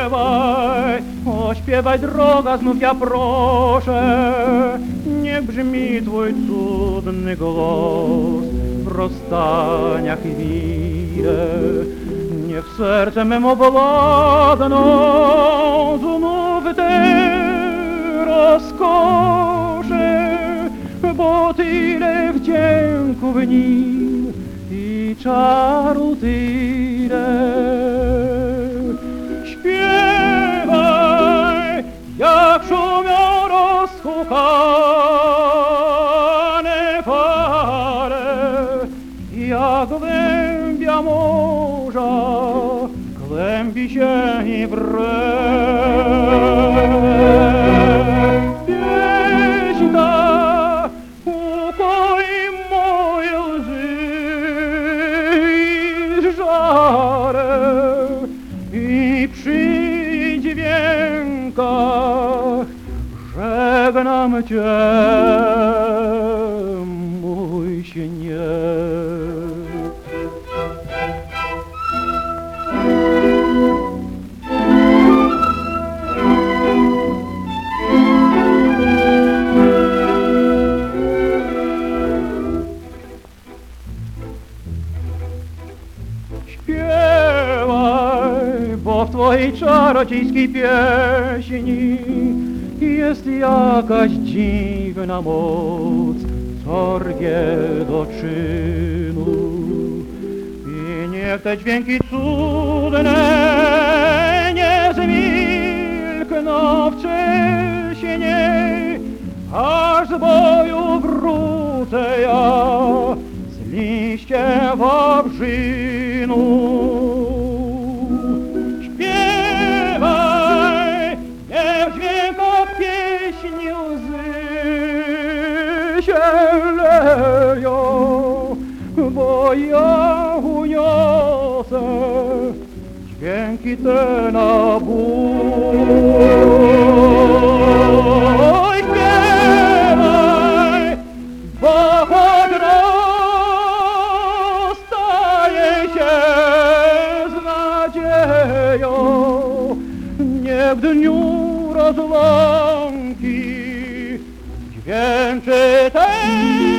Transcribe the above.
Śpiewaj, o śpiewaj droga, znów ja proszę, niech brzmi twój cudny głos w rozstaniach i wile. Niech serce mem obładną znów te rozkosze, bo tyle wdzięku w nim i czaru tyle. Śpiewaj, jak szumią rozhukane fale, jak głębia morza głębi się i wre. Pieśń ta ukoi moje łzy i żarę i przy dźwiękach żegnam cię, mój śnie. Śpiewaj, bo w twojej czarodziejskiej pieśni jest jakaś dziwna moc, co rwie do czynu. I niech te dźwięki cudne nie zmilkną wcześniej, aż z boju wrócę ja z liściem wawrzynu. Śpiewaj, niech w dźwiękach pieśni łzy się leją, bo ja uniosę dźwięki te na bój. Śpiewaj, bo choć rozstaje się z nadzieją, nie w dniu rozłąki dźwięczy tej